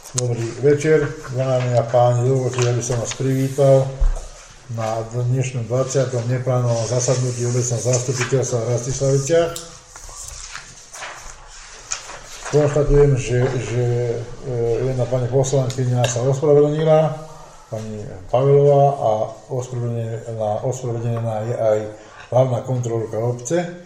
Dobrý večer, dámy a páni, dovolte, aby som vás privítal na dnešnom 20. neplánovanom zasadnutí obecného zastupiteľstva v Rastislaviciach. Konštatujem, že jedna pani poslankyňa sa ospravedlnila, pani Pavelová, a ospravedlnená je aj hlavná kontrolórka obce.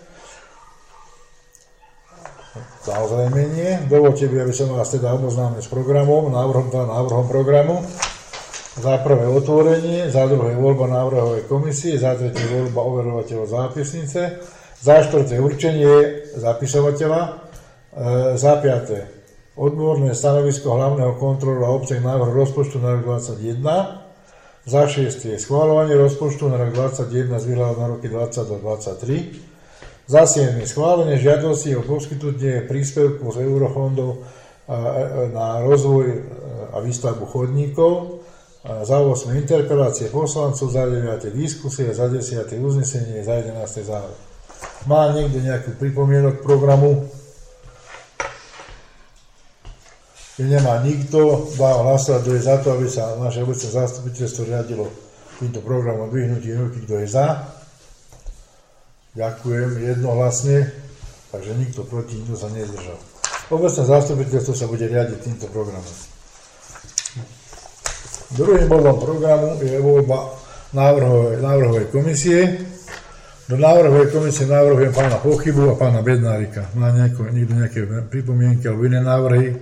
Ozrejmenie. Dovolte by, aby som vás teda oboznámil s programom, návrhom programu. Za prvé otvorenie, za druhé voľba návrhovej komisie, za tretie voľba overovateľov zápisnice, za štvrté určenie zapisovateľa, za piaté odborné stanovisko hlavného kontrolóra obce k návrhu rozpočtu na rok 2021, za šiestie schvaľovanie rozpočtu na rok 2021 s výhľadom na roky 2020-2023, za 7. schválenie žiadosti o poskytnutie príspevku z eurofondov na rozvoj a výstavbu chodníkov, za 8. interpelácie poslancov, za 9. diskusie, za 10. uznesenie, za 11. záver. Má niekto nejakú pripomienok k programu? Keď nemá nikto, dám hlasovať, kto je za to, aby sa naše obecné zastupiteľstvo riadilo týmto programom dvihnutí ruky, kto je za. Ďakujem jednohlasne, takže nikto proti, nikto sa nezdržal. Obecné zastupiteľstvo sa bude riadiť týmto programom. Druhým bodom programu je voľba návrhovej komisie. Do návrhovej komisie navrhujem pána Pochybu a pána Bednárika. Má niekto nejaké pripomienky alebo iné návrhy?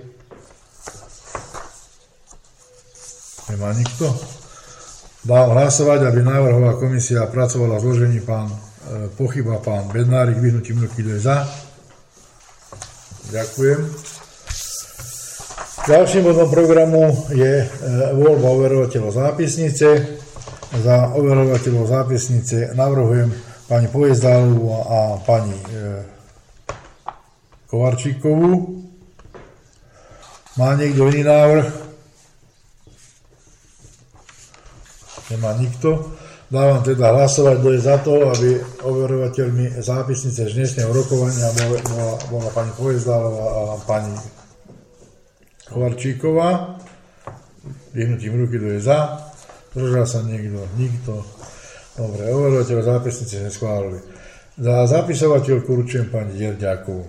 Nemá nikto? Dám hlasovať, aby návrhová komisia pracovala v zložení pán Pochyba, pán Bednárik, vyhnutím ruky, kto je za. Ďakujem. Ďalším bodom programu je voľba overovateľov zápisnice. Za overovateľov zápisnice navrhujem pani Pojezdálovú a pani Kovarčíkovú. Má niekto iný návrh? Nemá nikto. Dávam teda hlasovať, kto je za to, aby overovateľmi zápisnice z dnešného rokovania bola pani Pojezdálová a pani Kovarčíková. Vyhnutím ruky, kto je za. Zdržal sa niekto? Nikto. Dobre, overovateľ zápisnice neschválili. Za zapisovateľku určujem pani Derďákovú.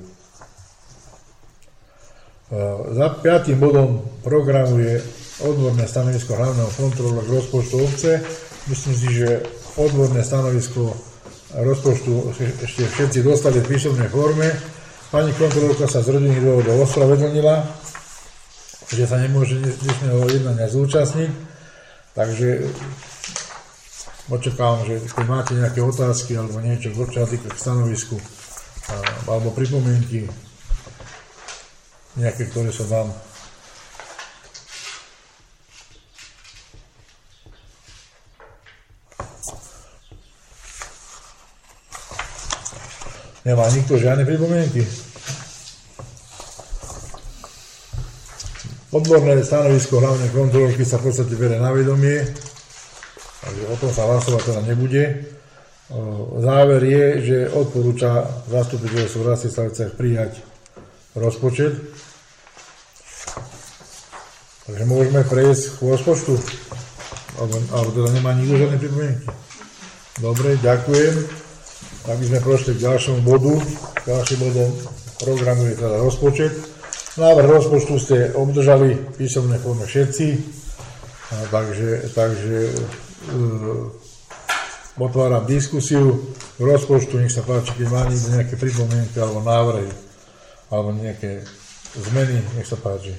Za 5. bodom programu je odborné stanovisko hlavného kontrolóra k rozpočtu obce. Myslím si, že odborné stanovisko rozpočtu ešte všetci dostali v písomnej forme. Pani kontrolórka sa z rodinných dôvodov ospravedlnila, že sa nemôže dnešného jednania zúčastniť. Takže očakávam, že keď máte nejaké otázky alebo niečo k stanovisku alebo pripomienky, nejaké, ktoré sa dám. Nemá nikto žiadne pripomienky? Odborné stanovisko hlavnej kontrolórky sa v podstate berie na vedomie, takže o tom sa hlasovať teda nebude. Záver je, že odporúča zastupiteľstvu v Rastislaviciach prijať rozpočet. Takže môžeme prejsť k rozpočtu. Alebo teda nemá nikto žiadne pripomienky. Dobre, ďakujem. Tak by sme prošli k ďalšiemu bodu. Ďalším bodom programu je teda rozpočet. Návrh rozpočtu ste obdržali v písomnej forme všetci. Takže otváram diskusiu k rozpočtu. Nech sa páči, keď má niekto nejaké pripomienky alebo návrhy alebo nejaké zmeny, nech sa páči.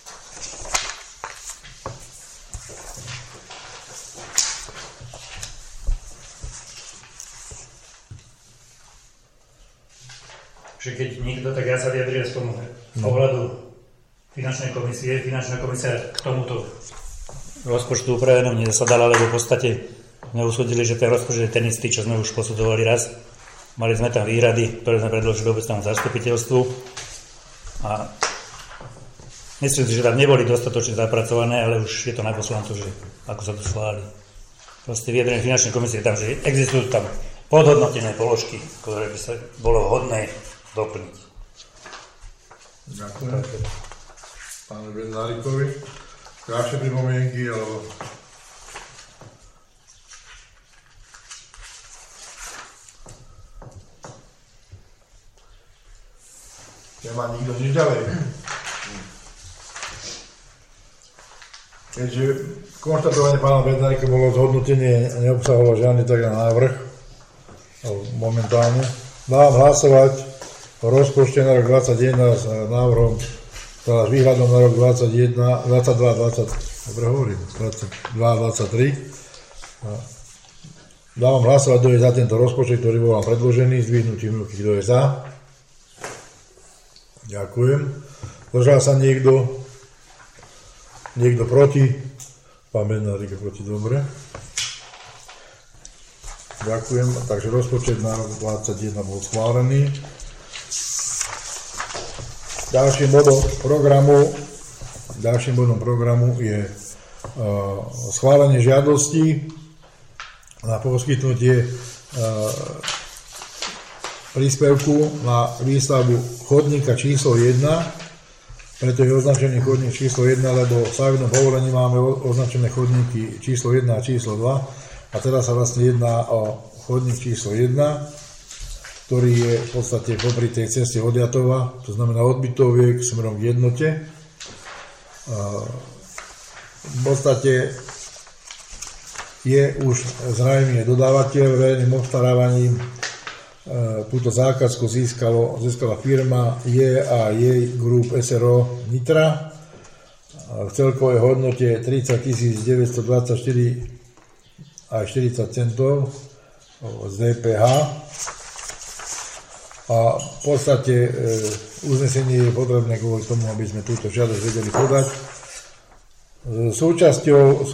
Keď nikto, tak ja sa vyjadrím z tomu pohľadu finančnej komisie. Finančná komisia k tomuto rozpočtu upravenom nezasadala, lebo v podstate sme usúdili, že ten rozpočet je ten istý, čo sme už posudovali raz. Mali sme tam výhrady, ktoré sme predložili obecnému zastupiteľstvu a myslím si, že tam neboli dostatočne zapracované, ale už je to na poslancu, že ako sa to schváli. Proste vyjadrenie finančnej komisie tam, že existujú tam podhodnotené položky, ktoré by sa bolo vhodné doplniť. Ďakujem. pánu Bednárikovi. Ďalšie pripomienky, alebo... Nemá nikto nič ďalej. Keďže konštatovanie pána Bednárika bolo zhodnotenie, neobsahovalo žiadny taký návrh momentálne. Dám hlasovať o rozpočte na rok 2021 s návrhom, teda s výhľadom na rok 2021, 22, dobre hovorím, 22, 23. Dávam hlasovať, kto je za tento rozpočet, ktorý bol vám predložený, zdvihnutím ruky, kto je za. Ďakujem. Zdržal sa niekto? Niekto proti? Pán Bednárik je proti, dobre. Ďakujem. Takže rozpočet na rok 2021 bol schválený. Ďalším bodom programu je schválenie žiadosti na poskytnutie príspevku na výstavbu chodníka číslo 1. Preto je označený chodník číslo 1, lebo v stavebnom povolení máme označené chodníky číslo 1 a číslo 2. A teraz sa vlastne jedná o chodník číslo 1, ktorý je v podstate popri tej ceste od Jatova, to znamená od Bytoviek smerom k Jednote. V podstate je už zrejme dodávateľ verejným obstarávaním. Túto zákazku získala firma J&J Group SRO Nitra v celkovej hodnote 30 924 aj 40 centov z DPH. A v podstate uznesenie je potrebné kvôli tomu, aby sme túto žiadosť vedeli podať. Súčasťou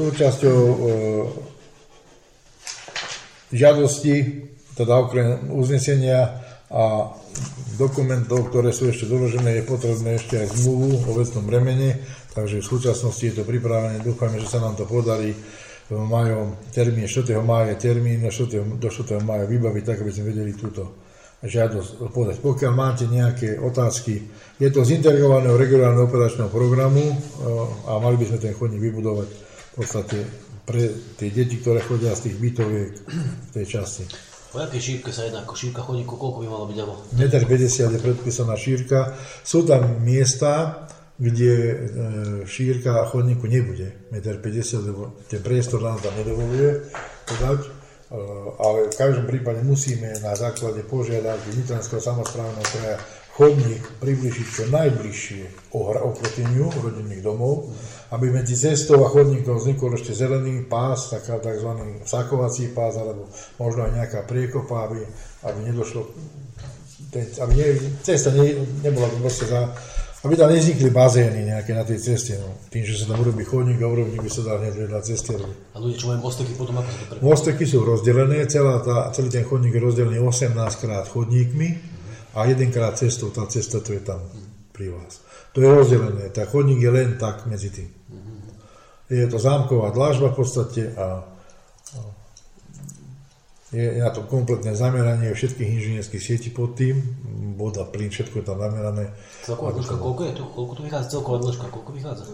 žiadosti, teda okrem uznesenia a dokumentov, ktoré sú ešte doložené, je potrebné ešte aj zmluvu o vecnom bremene, takže v súčasnosti je to pripravené, dúfajme, že sa nám to podarí majú termín 4. mája, do 4. mája vybaviť, tak aby sme vedeli túto žiadosť podať. Pokiaľ máte nejaké otázky, je to z integrovaného regionálneho operačného programu a mali by sme ten chodník vybudovať v podstate pre tie deti, ktoré chodia z tých bytoviek v tej časti. O jakej šírke sa jedná? Ako šírka chodníku, koľko by malo byť? 1,50 m je predpísaná šírka. Sú tam miesta, kde šírka chodníku nebude 1,50 m, lebo ten priestor nám tam nedovoluje podať, ale v každom prípade musíme na základe požiadavky Nitranského samosprávneho kraja chodník približiť čo najbližšie oproteniu rodinných domov, aby medzi cestou a chodníkom vznikol ešte zelený pás, tzv. Sakovací pás, alebo možno aj nejaká priekopa, aby nedošlo, aby cesta nebola proste aby tam nevznikli bazény nejaké na tej ceste. No. Tým, že sa tam urobí chodník a urovník by sa dal hneď vedľa cesty. A ľudia, čo majú mosteky potom, ako sa to prepáva? Mosteky sú rozdelené, celý ten chodník je rozdelený 18 krát chodníkmi a 1 krát cestou. Tá cesta to je tam pri vás. To je rozdelené. Tá chodník je len tak medzi tým. Je to zámková dlážba v podstate a je na to kompletné zameranie všetkých inžinierských sietí pod tým, voda, plyn, všetko je tam zamerané. Celková dĺžka, koľko je tu? Koľko tu vychádza celková dĺžka? Koľko vychádza?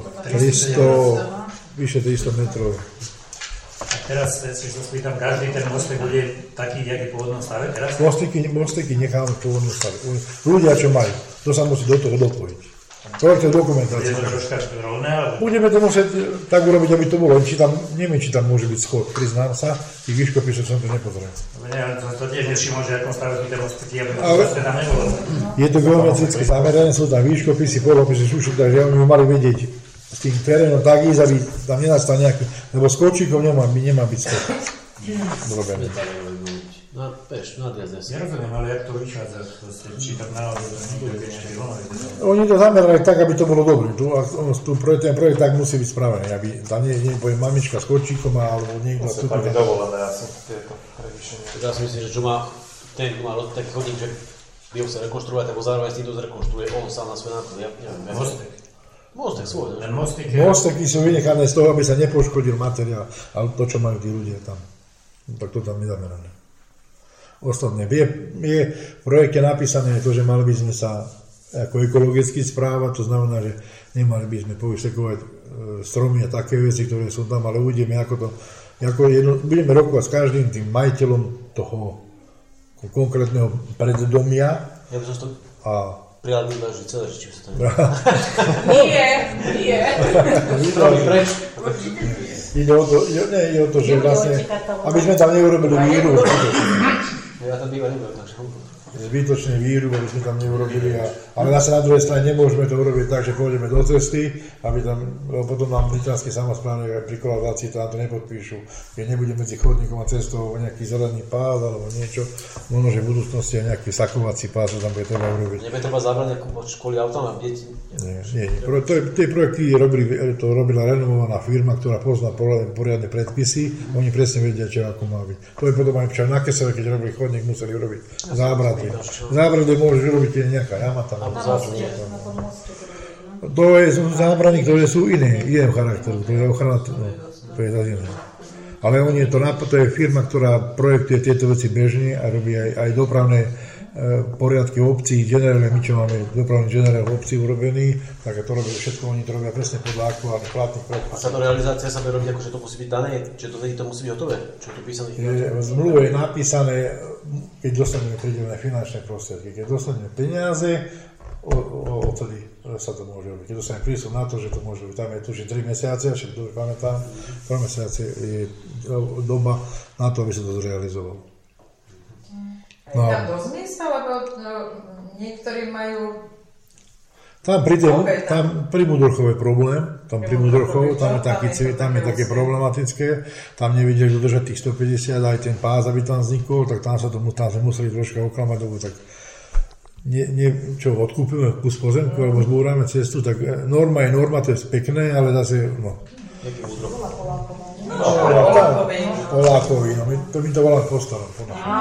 300, vyše 300 metrov. A teraz si sa spýtam, každý ten mostek bude taký, jak je v pôvodnom stave teraz? Mosteky necháme v pôvodnom stave. Ľudia, čo majú, to sa musí do toho dopojiť. Projektové dokumentácie. Je to troška rovné, ale... Budeme to musieť tak urobiť, aby to bolo. Neviem, či tam môže byť schod. Priznám sa, tých výškopisov som to nepozrel. To tiež nevšimol, že akom stave by tie mosteky, aby to tam nebolo. Je to geometricky zamerané, sú tam výškopisy, polopisy, šušky, takže my mali vedieť s tým terénom tak ísť, aby tam nenastal nejaký, lebo s kočíkom nemá byť schod. Zrobené. No, peš, nadriazne si. Nerozumiem, ale jak to vychádza, či tam naozaj to niekde nejaké vlnové. Oni to zamerali tak, aby to bolo dobré. Ten projekt tak musí byť spravený, aby tam nepoviem mamička s kočíkom alebo niekto... Musí tam byť dovolené asi tieto prevýšenia. Ja si myslím, že čo má ten, kto má taký chodník, že by ho sa rekonštruovať, tak ho zároveň s týmto zrekonštruuje on sám na svoje náklady. Ja neviem. Mostek svoj. Mosteky sú vynechané z toho, aby sa nepoškodil materiál, ale to, čo majú tí ľudia tam. Tak to tam nezamerané. Ostatné. Je v projekte napísané to, že mali by sme sa ako ekologicky správa, to znamená, že nemali by sme povysekovať stromy a také veci, ktoré sú tam, ale uvidíme, budeme rokovať s každým tým majiteľom toho konkrétneho preddomia. Ja by som to a prijal vyvážiť celé, či sa to Nie. Ide o to, že vlastne, aby sme tam neurobili výrub. Ja tam býva nebudem, takže Zbytočný výrub, aby sme tam neurobili. Ale zase na druhej strane nemôžeme to urobiť tak, že pôjdeme do cesty, aby tam, potom nám Nitranské samosprávne pri koladácii to nepodpíšu. Keď nebude medzi chodníkom a cestou nejaký zelený pás alebo niečo, možno, že v budúcnosti aj nejaký sakovací pás tam bude treba urobiť. Nebude treba zabrániť kúpať školy autám a deti? Nie. Tie projekty robila renomovaná firma, ktorá pozná poriadne predpisy. Oni presne vedia, čo ako má byť. To je potom aj na Kesove, keď robili chodník, museli robiť zábrady. Zábrady môžeš robiť nejaká jama tam. To sú zábrany, ktoré sú iného charakteru. To je ochrana, to je zase iné. Ale to je firma, ktorá projektuje tieto veci bežne a robí aj dopravné poriadky obcí, generálne, my čo máme dopravný generál obcí urobený, tak to robí všetko, oni to robia presne podľa aktuálnych platných predpisov. A táto realizácia sa bude robiť ako, že to musí byť dané, že to musí byť hotové? Čo je tu písané? V zmluve je napísané, keď dostaneme pridelené finančné prostriedky, keď dostaneme peniaze, odtedy sa to môže robiť. Keď dostaneme prísľub na to, že to môže robiť, tam je tu 3 mesiace, však dobre pamätám, 3 mesiace je doba na to, aby sa to zrealizovalo. No. Je tam dosť miesta, lebo niektorí majú... Tam pri Mudrchove je problém, tam je také problematické, tam nevidieš dodržať tých 150, aj ten pás, aby tam vznikol, tak tam sme museli troška oklamať, tak odkúpime kus pozemku, alebo zbúrame cestu, tak norma je norma, to je pekné, ale zase, Polákovi, my to voláme postarom.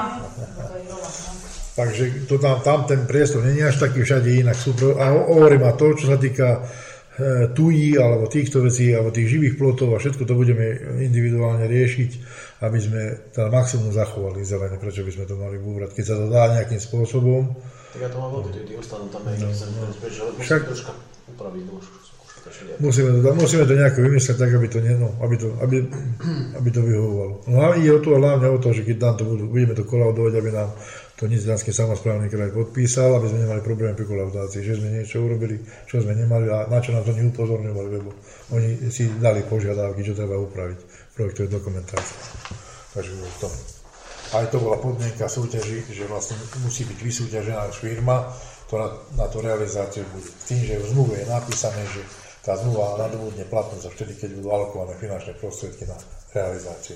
Takže tam ten priestor nie je až taký všade inak. A hovorím, a to, čo sa týka tují, alebo týchto vecí, alebo tých živých plotov a všetko to budeme individuálne riešiť, aby sme teda maximum zachovali zelené, prečo by sme to mali búrať. Keď sa to dá nejakým spôsobom. Tak ja to mám veľký, tí ostanú tam aj, musím troška upraviť. Musíme to nejako vymyslieť tak, aby to vyhovovalo. No a ide o to, hlavne o to, že keď nám to budeme to kolaudovať, aby nám to Nitranský samosprávny kraj podpísal, aby sme nemali problém pri kolaudácii, že sme niečo urobili, čo sme nemali a na čo nám to neupozorňovali, lebo oni si dali požiadavky, čo treba upraviť v projektovej dokumentácii. Takže v tom. Aj to bola podmienka súťaži, že vlastne musí byť vysúťažená firma, ktorá na tú realizáciu bude. Tým, že v zmluve je napísané, že tá zmluva nadobudne platnosť vtedy, keď budú alokované finančné prostriedky na realizáciu.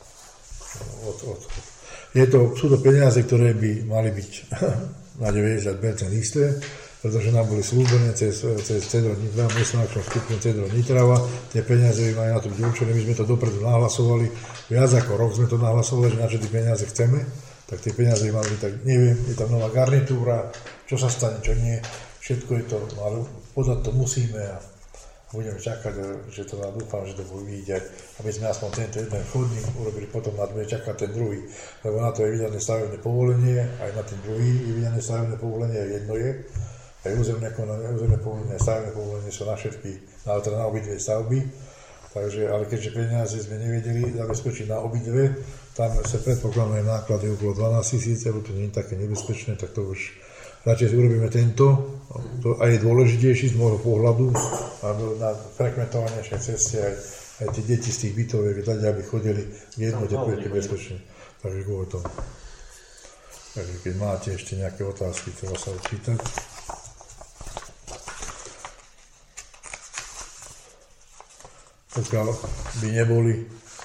Sú to peniaze, ktoré by mali byť na 90% isté, pretože nám boli slúbené cez Cedro Nitrava, mesnáčnom skupinu Cedro Nitrava. Tie peniaze by mali na to byť určené, my sme to dopredu nahlasovali, viac ako rok sme to nahlasovali, že na čo tie peniaze chceme, tak tie peniaze by mali byť, tak neviem, je tam nová garnitúra, čo sa stane, čo nie, všetko je to, ale podať to musíme a budeme čakať, že to dúfam, že to bude vidieť, aby sme aspoň tento jeden chodník urobili, potom na to bude čakať ten druhý, lebo na to je vydané stavebné povolenie, aj na ten druhý je vydané stavebné povolenie, jedno je, aj územné povolenie, stavebné povolenie sú na všetky, na obidve stavby, takže, ale keďže peniaze sme nevedeli zabezpečiť na obidve, tam sa predpokladajú náklady okolo 12 000, lebo to nie je také nebezpečné, tak to už radšej urobíme tento, to aj je dôležitejší z môjho pohľadu, na frekventovanejšej ceste aj tie deti z tých bytoviek, aby chodili v jednote bezpečne. Takže kvôli tomu. Takže keď máte ešte nejaké otázky, treba sa opýtať. Pokiaľ by neboli.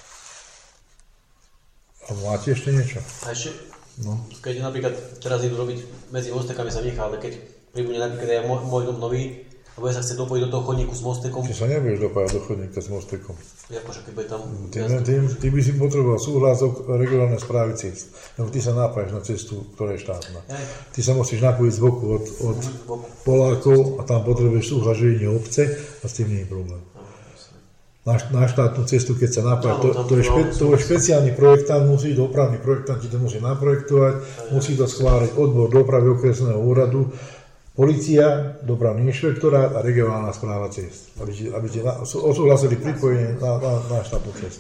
A máte ešte niečo? A ešte, keď napríklad teraz idú robiť medzi mostekami sa nechá, ale keď pribude napríklad aj môj dom nový, a bude sa chcieť dopojiť do toho chodníku s mostekom. Ty sa nebudeš dopájať do chodníka s mostekom. Akože keď bude tam... Ty by si potreboval súhlasok regionálnej správy ciest, lebo ty sa napájaš na cestu, ktorá je štátna. Ty sa musíš napojiť z boku od Polákov a tam potrebuješ súhlas živenie obce a s tým nie je problém. Na štátnu cestu, keď sa napája, to je špeciálny projektant, dopravný projektant ti to musí naprojektovať, musí to schváliť odbor dopravy okresného úradu, Polícia, dopravný inšpektorát a regionálna správa ciest. Aby ti odsúhlasili pripojenie na štátnu cestu.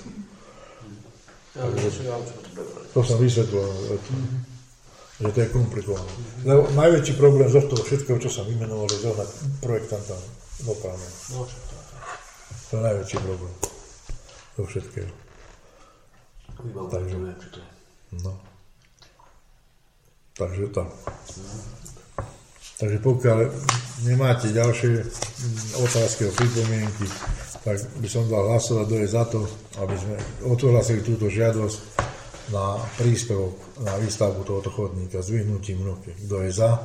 To som vysvetlil, že to je komplikované. Lebo najväčší problém zo toho všetkého, čo sa vymenovalo, je zohnať projektanta dopravného. To je najväčší problém zo všetkého. Takže tak. Takže pokiaľ nemáte ďalšie otázky o pripomienky, tak by som dal hlasovať, kto je za to, aby sme odsúhlasili túto žiadosť na príspevok na výstavbu tohoto chodníka s vyhnutím ruky. Kto je za?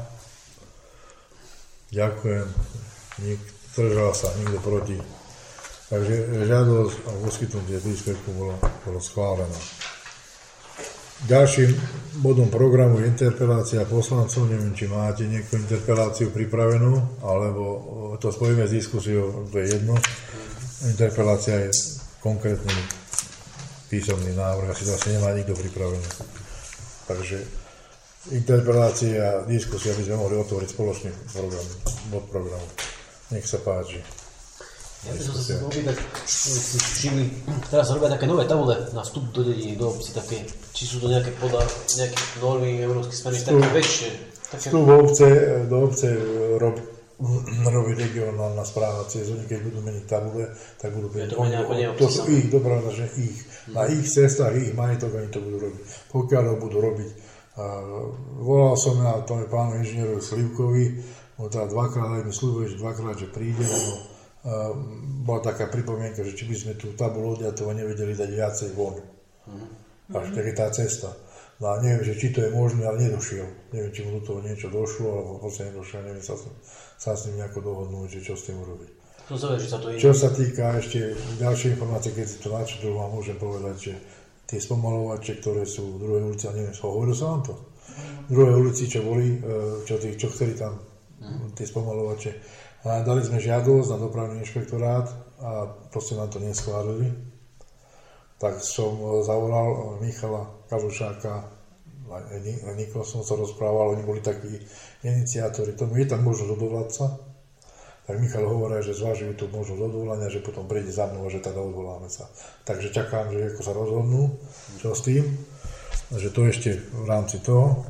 Ďakujem. Zdržal sa, nikto proti. Takže žiadosť o poskytnutie príspevku bolo schválená. Ďalším bodom programu je interpelácia poslancov. Neviem, či máte niekto interpeláciu pripravenú, alebo to spojíme s diskusiou, to je jedno. Interpelácia je konkrétny písomný návrh, asi to asi nemá nikto pripravený. Takže interpelácia a diskusia by sme mohli otvoriť spoločný program, bod programu. Nech sa páči. Ja by som sa opýtať, si všimli, teraz sa robia také nové tabule na vstup do dediny, do obci, také, či sú to nejaké podľa nejakých normy európskych smerníc, také väčšie. Vstup do obce robí regionálna správa ciest, oni keď budú meniť tabule, tak budú meniť. To sú ich, dopravda, že ich. Na ich cestách, ich majetok, oni to budú robiť. Pokiaľ ho budú robiť. Volal som na tomu pánu inžinierovi Slivkovi, on teda dvakrát aj mi slúbil, že dvakrát, že príde, bola taká pripomienka, že či by sme tú tabulu odňatého nevedeli dať viacej von. Až tak je tá cesta. No a neviem, že či to je možné, ale nedošiel. Neviem, či mu do toho niečo došlo, alebo proste nedošiel, neviem sa s ním nejako dohodnúť, že čo s tým urobiť. Čo sa týka ešte ďalšie informácie, keď si to načítal, vám môžem povedať, že tie spomalovače, ktoré sú v druhej ulici, a neviem, hovoril sa vám to? V druhej ulici, čo boli, čo chceli tam tie spomalovače, a dali sme žiadosť na dopravný inšpektorát a proste nám to neschválili. Tak som zavolal Michala Kalušáka a Nikol som sa rozprával, oni boli takí iniciátori. Tomu je tam možnosť odvolať sa. Tak Michal hovorí, že zvážujú tú možnosť odvolania, že potom príde za mnou, že teda odvoláme sa. Takže čakám, že ako sa rozhodnú, čo s tým. Že to ešte v rámci toho.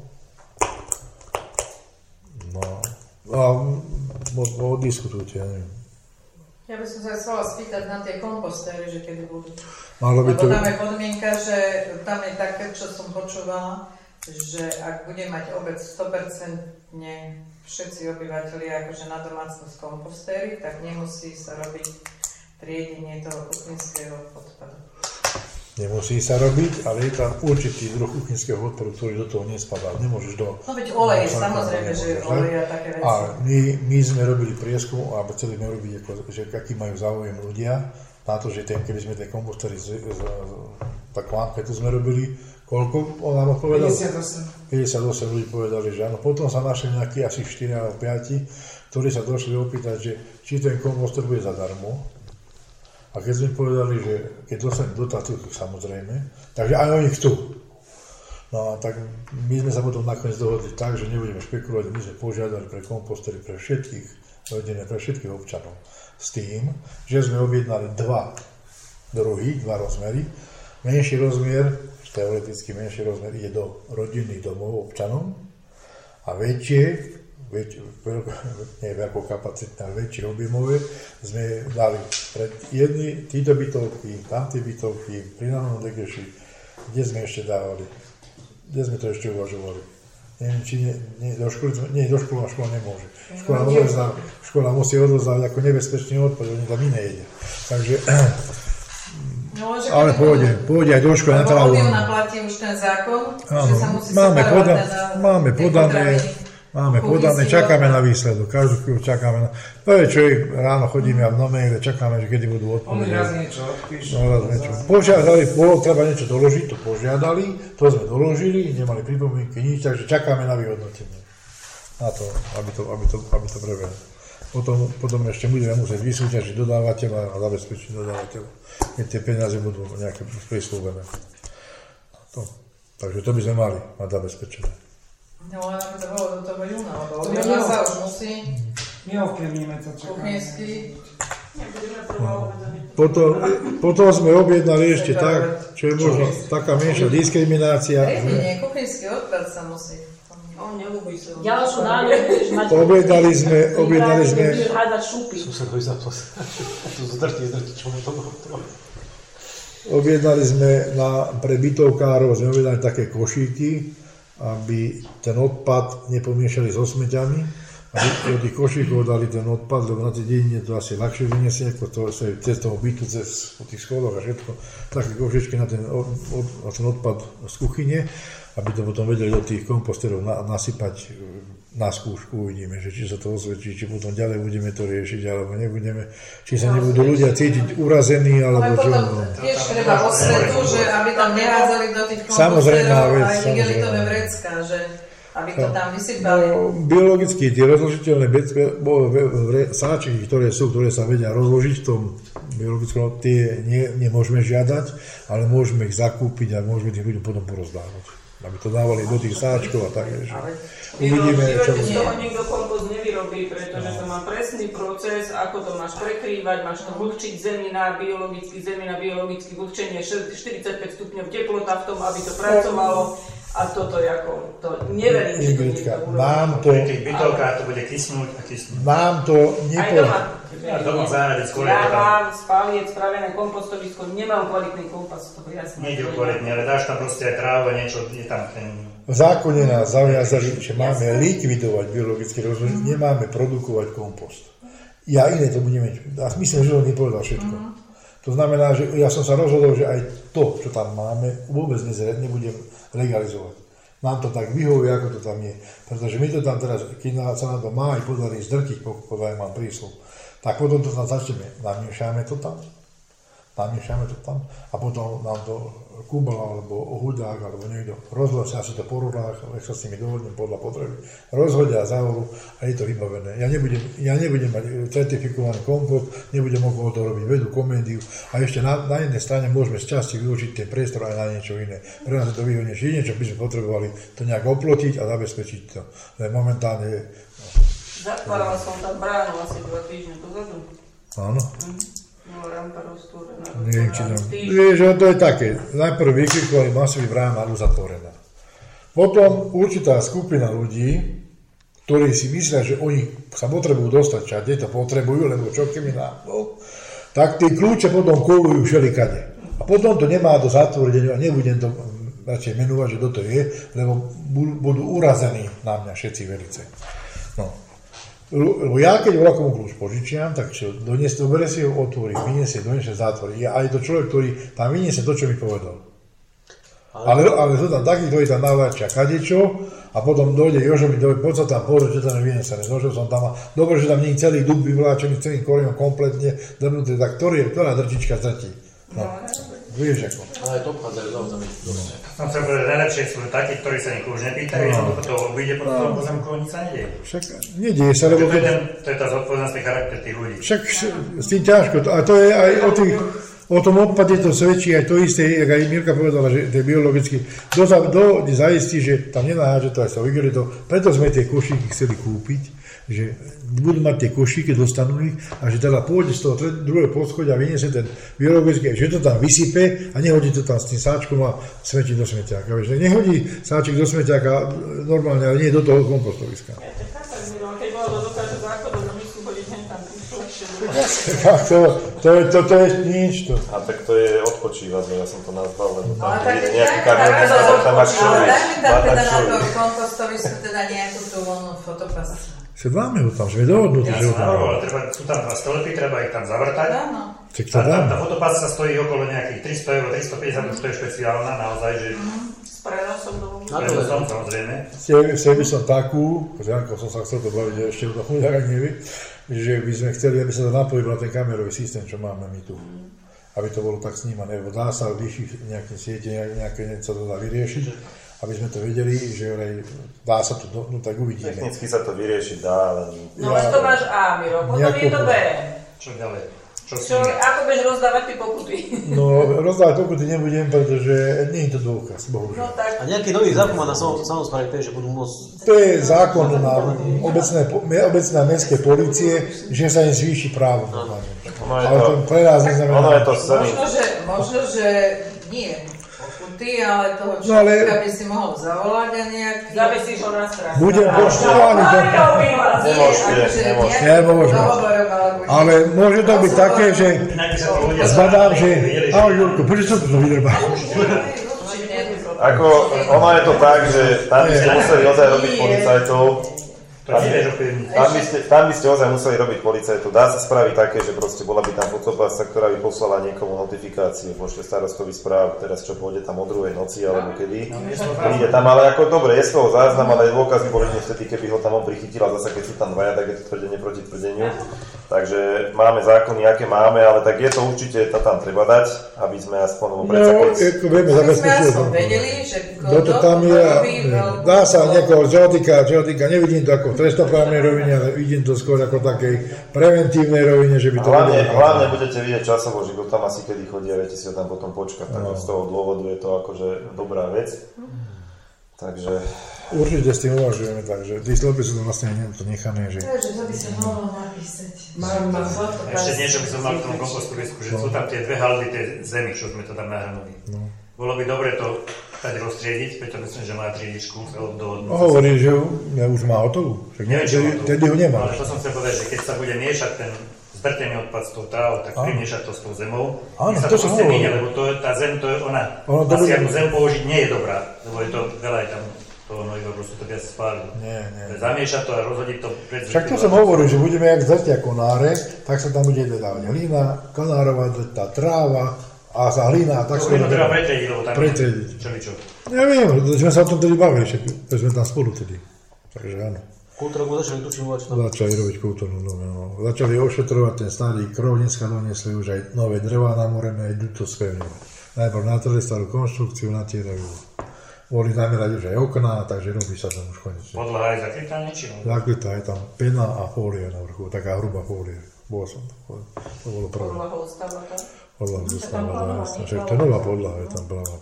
No a diskutujte, ja neviem. Ja by som sa chcela spýtať na tie kompostéry, že kedy budú. Lebo tam je podmienka, že tam je také, čo som počúvala, že ak bude mať obec 100% všetci obyvateľia akože na domácnosť kompostéry, tak nemusí sa robiť triedenie toho kuchynského odpadu. Nemusí sa robiť, ale je tam určitý druh kuchynského odpadu, ktorý do toho nespadá. Nemôžeš do... No veď olej, samozrejme, že olej a také veci. A my sme robili prieskum, alebo chceli sme robiť, že aký majú záujem ľudia na to, že keby sme tie kompostéry tak lámke, tu sme robili, koľko on nám povedal? 58 ľudí povedali, že áno. Potom sa našli nejakí asi 4 alebo 5, ktorí sa došli opýtať, že či ten kompostér bude zadarmo. A keď sme povedali, že keď dostaneme dotáciu, samozrejme, takže aj oni chcú. No a tak my sme sa potom nakoniec dohodli tak, že nebudeme špekulovať, my sme požiadali pre kompostery pre všetkých rodinných, pre všetkých občanov. S tým, že sme objednali dva rozmery. Menší rozmier, teoreticky menší rozmer ide do rodinných domov občanom a väčšie, nie veľkokapacitné, ale väčšie objemové, sme dali pred jedny títo bytovky, tamtie bytovky, pri Národnom Degeši, kde sme ešte dávali, kde sme to ešte uvažovali. Neviem, či do školy nemôže. Škola musí odovzdávať ako nebezpečný odpad, oni tam iné jede. Takže, ale pôjde aj do školy. Lebo ona platí už ten zákon, že sa musí separovať Máme podané, čakáme na výsledok, každú chvíľu čakáme na... To je, čo ráno chodíme a v maile čakáme, že kedy budú odpovedať. Oni raz niečo odpíšu. Požiadali, treba niečo doložiť, to požiadali, to sme doložili, nemali pripomienky, nič, takže čakáme na vyhodnotenie. Na to, aby to prebehlo. Potom ešte budeme musieť vysúťažiť dodávateľa a zabezpečiť dodávateľa, keď tie peniaze budú nejaké prislúbené. Takže to by sme mali mať zabezpečené. No, ale aby to bolo do toho júna, lebo od júna sa už musí Neovplyvníme to, čo kuchynský. Potom sme objednali ešte tak, čo je možno taká menšia diskriminácia. Nie, kuchynský odpad sa musí. On neľúbi sa. Ďalšiu nádobu budeš mať. Objednali sme. Budeš hádať šupy. Susedovi zaplas. Tu zdrti, čo mu to bolo. Objednali sme pre bytovkárov, sme objednali také košíky, aby ten odpad nepomiešali so smeťami. Aby do tých košíkov dali ten odpad, lebo na tej dedine to asi ľahšie vyniesie, ako to je cez toho bytu, cez po tých schodoch a všetko. Také košičky na ten odpad z kuchyne, aby to potom vedeli do tých komposterov nasypať na skúšku. Uvidíme, že či sa to osvedčí, či potom ďalej budeme to riešiť, alebo nebudeme. Či sa nebudú ľudia cítiť urazení, alebo čo. Ale potom tiež treba osvetu, že aby tam nehádzali do tých komposterov aj igelitové vrecká, že aby to tam vysypali. Biologicky tie rozložiteľné sáčiky, ktoré sa vedia rozložiť v tom biologickom, tie nemôžeme žiadať, ale môžeme ich zakúpiť a môžeme tých ľuďom potom porozdávať. Aby to dávali do tých sáčkov a tak. Uvidíme, čo z toho nikto kompost nevyrobí, pretože to má presný proces, ako to máš prekrývať, máš to vlhčiť zemina, biologicky vlhčenie 45 stupňov teplota v tom, aby to pracovalo. A toto je ako, to neverím, že to niekto urobí. Mám to... Pri tých bytovkách to bude kysnúť a kysnúť. Mám to... Aj doma záhrade skôr. Ja mám spáliec spravené kompostovisko, nemám kvalitný kompost, to je jasné. Nejde o kvalitný, ale dáš tam proste aj trávu a niečo, je tam ten... V zákone nás zaviazali, že máme likvidovať biologicky rozložiť, nemáme produkovať kompost. Ja iné to budeme... Myslím, že to nepovedal všetko. To znamená, že ja som sa rozhodol, že aj to, čo tam máme, vôbec nebudem legalizovať. Nám to tak vyhovuje, ako to tam je. Pretože my to tam teraz, keď sa nám to má aj podarí zdrtiť, pokiaľ mám prísľub, tak potom to tam začneme. Namiešame to tam a potom nám to Kubal alebo Hudák alebo niekto rozložia si to po rurách, nech sa s nimi dohodnem podľa potreby, rozhodia závoru a je to vybavené. Ja nebudem mať certifikovaný kompost, nebudem okolo toho robiť vedu, komédiu a ešte na jednej strane môžeme z časti využiť ten priestor aj na niečo iné. Pre nás je to výhodnejšie, niečo by sme potrebovali to nejak oplotiť a zabezpečiť to. Momentálne je... Zatvárala som tam bránu asi 2 týždne dozadu. Áno. No, rampa roztúrená. Neviem, či tam... Vieš, to je také. Najprv vykrikovali masový brána uzatvorená. Potom určitá skupina ľudí, ktorí si myslia, že oni sa potrebujú dostať, všade to potrebujú, lebo čo keby náhodou, tak tie kľúče potom kolujú všelikade. A potom to nemá do zatvorenia, nebudem to radšej menovať, že kto to je, lebo budú urazení na mňa všetci velice. No. Lebo ja keď vlakomu kľúč požičiam, tak čo doberie si ho, otvorí, vyniesie, zatvorí. A je to človek, ktorý tam vyniesie to, čo mi povedal. Ale sú tam takí, ktorí tam navláčia kadečo a potom dojde Jožo mi dojde, poď sa tam pozrieť, že tam je vyniesené. Zložil som tam a dobre, že tam nie je celý dub vyvláčený celým koreňom kompletne drnutý, tak ktorá drtička drtí. No, vieš ako. Ale to obchádzajú naozaj. Som sa povedal, najlepšie sú takí, ktorí sa nikoho už nepýtajú, to vyjde po tom pozemku, nič sa nedieje. Však nedieje sa, lebo... To je tá zodpovednosť, charakter tých ľudí. Však s tým ťažko, a to je aj o tom odpade to svedčí aj to isté, jak aj Mirka povedala, že to je biologicky. Kto zaistí, že tam nenáhaže to aj sa vygerie to, preto sme tie košíky chceli kúpiť, že budú mať tie košíky, dostanú ich a že teda pôjde z toho druhého poschodia a vyniesie ten biologický, že to tam vysype a nehodí to tam s tým sáčkom a smetí do smeťáka. Nehodí sáček do smeťáka normálne, ale nie do toho kompostoviska. Keď bolo to dokáže záchodu, no my sú hodiť hen tam ľahšie. To je nič to. A tak to je odpočívadlo, ja som to nazval, lebo tam je nejaký kamion, tam máš čuliť. Ale dajme tam teda na to kompostovisku teda nejakú tú voľnú fotopascu. Se dáme ho tam, sme dohodnutí, že ho tam. Sú tam 2 stĺpy, treba ich tam zavrtať. Tá fotopasca stojí okolo nejakých 300 €, 350 €, to je špeciálna, naozaj, že... S prenosom do prenosom, samozrejme. Chcel by som takú, s Jankou som sa chcel to baviť ešte do chudára nevie, že by sme chceli, aby sa to napojilo na ten kamerový systém, čo máme my tu. Aby to bolo tak snímané, lebo dá sa vyšších nejaké siete, nejaké niečo to dá vyriešiť. Aby sme to vedeli, že dá sa to, no tak uvidíme. Technicky sa to vyriešiť dá, ale... No ale to máš A, Miro, potom je to B. Čo ďalej? Ako budeš rozdávať tie pokuty? No, rozdávať pokuty nebudem, pretože nie je to dôkaz, bohužiaľ. No tak. A nejaký nový zákon má na samozprávy, že budú môcť... To je zákon na obecné a mestské polície, že sa im zvýši právo. Ale to pre nás neznamená. Ono je to celý. Možno, že nie pokuty, ale toho človeka by si mohol zavolať a nejak... Zavesíš ho na stranu. Budem poštovaný. Nemôžem. Ale môže to byť také, že zbadám, že... Ahoj, Jurko, prečo sa to vydrbá? Ako, ono je to tak, že tam by ste museli ozaj robiť policajtov. Tam by ste ozaj museli robiť policajtov. Dá sa spraviť také, že proste bola by tam fotopásca, ktorá by poslala niekomu notifikáciu, pošle starostový správ, teraz čo pôjde tam o 2:00 noci alebo kedy. Príde tam, ale ako dobre, je z toho záznam, ale dôkaz by boli vtedy, keby ho tam on prichytil a zase keď sú tam dvaja, tak je to tvrdenie proti tvrdeniu. Takže máme zákony, aké máme, ale tak je to určite, to tam treba dať, aby sme aspoň predsa keď... No, vieme zabezpečiť. Kto to tam je, dá sa niekoho, čo týka, nevidím to ako trestnoprávnej rovine, ale vidím to skôr ako takej preventívnej rovine, že by to... Hlavne budete vidieť časovo, že kto tam asi kedy chodí a viete si ho tam potom počkať, takže z toho dôvodu je to akože dobrá vec. Takže... Určite s tým uvažujeme, takže tí slobí sú to vlastne to nechané, že... Takže to by sa mohlo napísať. Ešte niečo by som mal k tomu kompostovisku, že sú tam tie dve halby tej zemi, čo sme to tam nahrnuli. Bolo by dobre to dať roztriediť, preto myslím, že má triedičku do... Hovorí, že už má hotovú. Neviem, čo má tedy ho nemá. Ale to som chcel povedať, že keď sa bude miešať ten zdrtený odpad s tou trávou, tak primiešať to s tou zemou. Áno, to sa proste míňa, lebo tá zem, to je ona. Asi ako zem použiť nie je dobrá, lebo je to veľa aj tam toho hnojiva, proste to viac spáli. Nie. Zamiešať to a rozhodiť to pred... Však to som hovoril, že budeme jak zrtia konáre, tak sa tam bude dávať hlina, konárová tá tráva a za hlina a tak sa... To treba pretrediť, lebo tam je čeličo. Neviem, sme sa o tom tedy bavili, že sme tam spolu tedy. Takže áno. Kultúrku začali tučivovať? Začali robiť kultúrnu, no. Začali ošetrovať ten starý krov, dneska doniesli už aj nové drevá namorené, idú to spevňovať. Najprv natreli starú konštrukciu, natierajú. Boli namerať už aj okná, takže robí sa tam už konečne. Podlaha je zakrytá niečím? Zakrytá je tam pena a fólia na vrchu, taká hrubá fólia. Bol som tam, to bolo prvé. Podlaha ostáva tam? Podlaha ostáva, jasne. Však to nová podlaha je tam práva.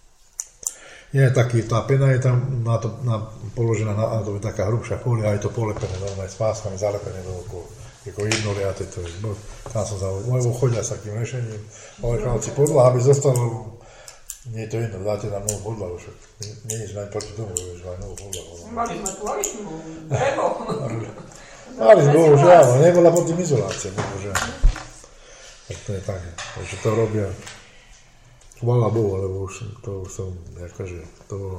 Nie, tá pena je tam položená na to je taká hrubšia fólia, aj to polepené, normálne s páskami zalepené dookola. Ako jednoliaté to je. Tam som zavolil, chodia s takým rešením, ale si podlaha, aby zostalo. Nie je to jedno, dáte nám novú podlahu, však nie je len proti tomu, že aj novú podlahu. Mali sme kvalitnú, drevo. Mali, bohužiaľ, ale nebola pod tým izolácia, bohužiaľ. Tak to je také, takže to robia. Chvála Bohu, lebo už som, akože, to bolo...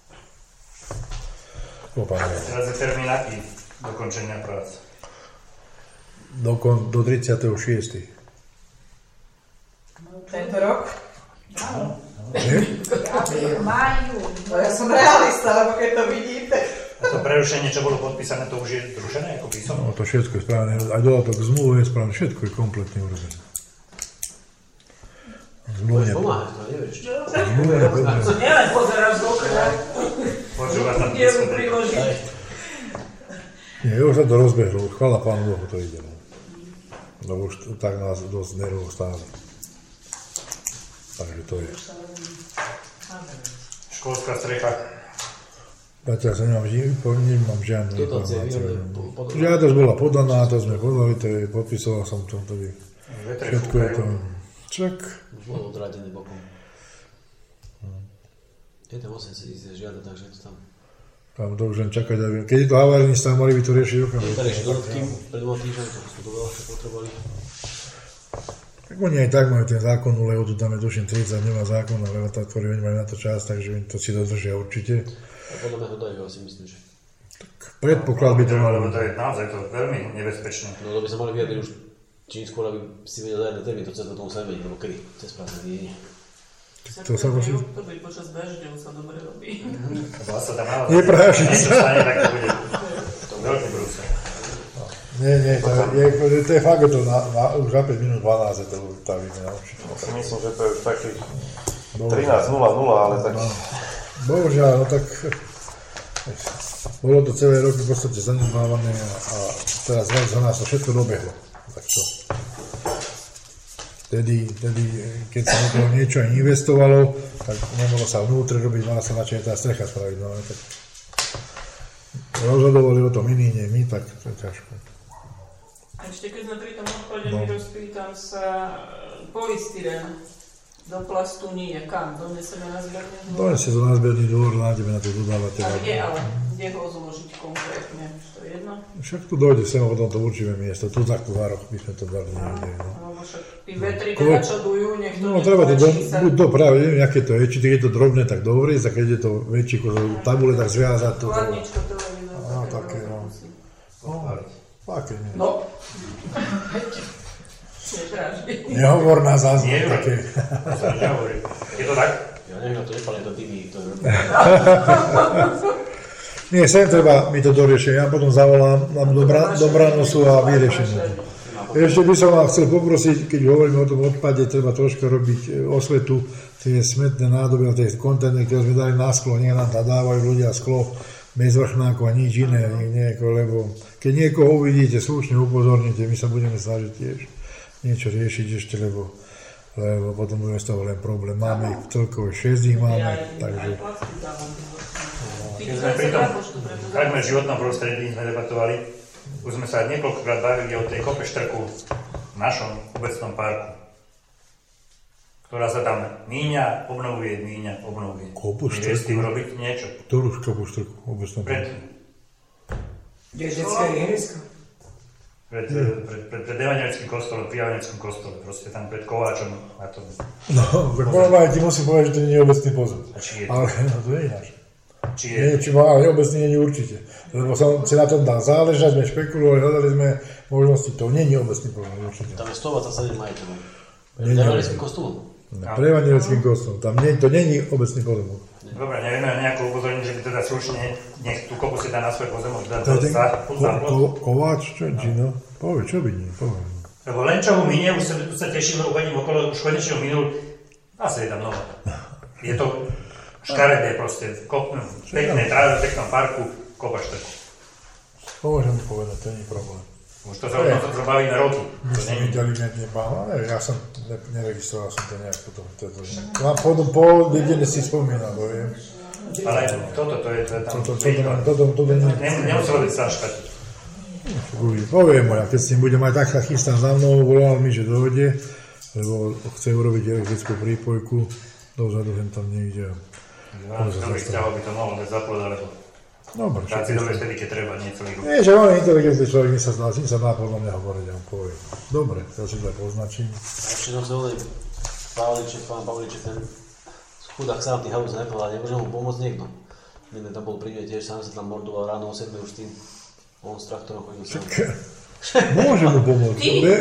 Teraz je termín aký dokončenia prác? Do 36. Tento rok? Áno. Máju. No ja som realista, lebo keď to vidíte. A to prerušenie, čo bolo podpísané, to už je zrušené ako písomné? No to všetko je správne, aj dodatok k zmluve je správne, všetko je kompletne urobené. Budeš pomáhať, to nevieš. Nielen pozeráš do okna. Počúva tam Dielu priložiť. Nie, už sa to rozbehlo, chvála Pánu Bohu, to ide. Lebo už tak nás dosť nervovo stále. Takže to je. Školská strecha. Zatiaľ sa nemám žiadnu informáciu. Žiadosť bola podaná, to sme podali, to je, podpisoval som to tedy. Všetko je to. Čak. Už bolo odradené bokom. Je tam 80 000 žiada, takže je to tam. Tam to už len čakať, aby... Keď je to havárny stav, mali by to riešiť okamžite. To riešiť dodatky, pred 2 týždňami, to sme to veľa potrebovali. Tak oni aj tak majú ten zákonnú lehotu, tam je tuším 30 dňová zákonná lehota, ktorí oni majú na to čas, takže to si dodržia určite. A podľa mňa ho dajú, asi myslím, že... Tak predpoklad by to malo... Lebo to je naozaj to veľmi nebezpečné. No to by sa mali vyjadriť už čím skôr, aby si vedel dať na termín, to cez na tomu sa vedieť, lebo kedy? Cez prázdne nie. To sa musí... To by počas bežďov sa dobre robí. Sa tam naozaj... Nepráši sa. Niečo stane, tak to bude veľký brúse. Nie, to je fakt, to už za 5 minút 12 to tá výmena určite. Ja si myslím, že to je už takých 13.00, ale tak... Bohužiaľ, no tak... Bolo to celé roky v podstate zanedbávané a teraz za nás to všetko dobehlo. Tak čo? Vtedy, keď sa do toho niečo aj investovalo, tak nemohlo sa vnútre robiť, mala sa načať tá strecha spraviť. No, tak rozhodovali o tom iní, nie my, tak to je ťažko. Ešte keď sme pri tom odpade, rozpýtam sa, polystyren do plastu nie, kam? Donesieme na zberný dvor? Donesie to na zberný dvor, nájdeme na to dodávateľa. Kde ho zložiť konkrétne? To je jedno? Však tu dojde sem, potom to určíme miesto, tu takto za roh by sme to dali niekde. No. Lebo však tí vetri teda čo dujú, nech to treba to buď dopraviť, neviem, aké to je, či je to drobné, tak dobre, a keď je to väčšie, tabule, tak zviazať to. Chladničko, televízor. Také, no. Také nie. No. Nehovor na záznam také. Je to tak? Ja neviem, to nepalím do TV. Nie, sem treba mi to doriešiť. Ja potom zavolám do Branosu a vyriešim to. Ešte by som vám chcel poprosiť, keď hovoríme o tom odpade, treba troška robiť osvetu, tie smetné nádoby a tie kontajnery, ktoré sme dali na sklo, nech nám tam dávajú ľudia sklo bez vrchnákov a nič iné, lebo keď niekoho uvidíte, slušne upozornite, my sa budeme snažiť tiež niečo riešiť ešte, lebo potom budeme z toho len problém. Máme ich celkovo 6 ich máme, takže... Keď sme pri tom takmer životnom prostredí sme debatovali, už sme sa niekoľkokrát bavili o tej kope štrku v našom obecnom parku, ktorá sa tam míňa, obnovuje. Kopu štrku? Je s tým robiť niečo. Ktorú kopu štrku v obecnom parku? Kde je detská ihriska? Pred evangelickým kostolom, pri evangelickým kostole, proste tam pred Kováčom na tom. No, tak ti musím povedať, že to nie je obecný pozor. A či je to? Ale no, to je ináč. Či je? Nie, či má, ale obecný nie je určite. Lebo som si na tom dal záležať, sme špekulovali, hľadali sme možnosti, to nie je obecný pozor, určite. Tam je 127 majiteľov. Pre evangelickým kostolom? Pre evangelickým kostolom, tam to nie je obecný pozor. Dobre, nevieme nejakú upozorniť, že by teda slušne nech tú kopu si dá na svoj pozemok. To je ten Kováč, čo? No? Povie, čo by nie, povie. Lebo len čo ho minie, už sa tešíme, uchodím okolo, už konečne ho minul, asi je tam nová. Je to škaredé proste, pekné tráve, v peknom parku, kopa štrku. Môžem povedať, to nie je problém. Už to sa bavíme roky. My sme videli ale ja som neregistroval som to nejak potom. Mám po dedine si spomínam, viem. Ale toto je tam... Toto nemuselo byť sa škatiť. Poviem mu, keď s ním bude mať tak, chystám za mnou, volal mi, že dojde, lebo chce urobiť elektrickú prípojku, dozadu sem tam niekde. Dobrých vzťahov by to mohlo dať zaplodať, lebo dobre, dať si dobre vtedy, keď treba, nie celý rok. Nie, že on je inteligentný človek, mi sa má podľa mňa hovoriť, ja mu poviem. Dobre, to si tak označím. A ešte som sa volil pán Pavliček, ten chudák sám tých halúz nepovedal, nemôže mu pomôcť niekto. Jeden tam bol pri mne tiež, sám sa tam mordoval ráno o 7 už tým. On s traktorom chodil sám. Môže mu pomôcť.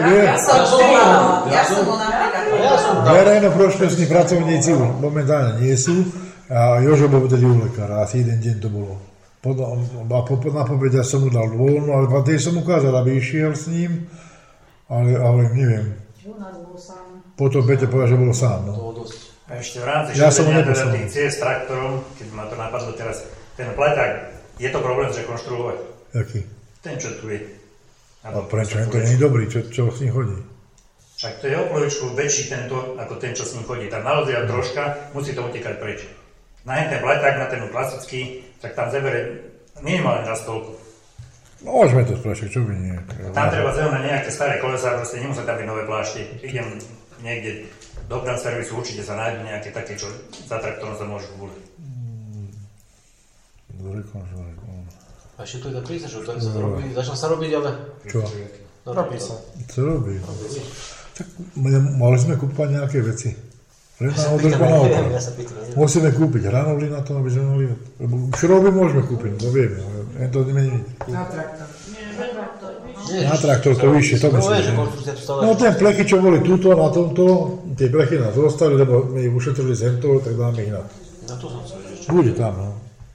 Ja som ho napríklad. Verejnoprospešní pracovníci momentálne nie sú. A Jožo bol vtedy u lekára, asi jeden deň to bolo. Na pobede som mu dal voľno, ale tej som ukázal, aby išiel s ním, ale neviem. Potom Peťa povedal, že bol sám. No. A ešte v rámci šetrenia teda tých ciest s traktorom, keď ma to napadlo teraz, ten pleták, je to problém zrekonštruovať? Jaký? Ten, čo tu je. A prečo? To nie je dobrý, čo s ním chodí? Však to je o polovičku väčší tento, ako ten, čo s ním chodí. Tam nalozia troška, musí to utekať preč. Na ten pleták, na ten klasický, tak tam zebere minimálne raz toľko. Môžeme to spraviť, čo by nie. Tam treba zrovna nejaké staré kolesá, proste nemusia tam byť nové plášte. Idem niekde do obdan servisu, určite sa nájdu nejaké také, čo za traktorom sa môžu búliť. A ešte tu je ten prísť, že to sa robí, začal sa robiť, ale... Čo? Robí sa. Co robí? Tak mali sme kúpať nejaké veci. Len na održba na opravu. Musíme kúpiť hranolí na to, aby sme mohli... Lebo šroby môžeme kúpiť, to vieme, ale to nemení. Na traktor. Na traktor to vyššie, to myslím. No ten plechy, čo boli tuto, na tomto, tie plechy nás zostali, lebo my ich ušetrili z hentov, tak dáme ich na to. Na to som chcel ešte. Bude tam, no.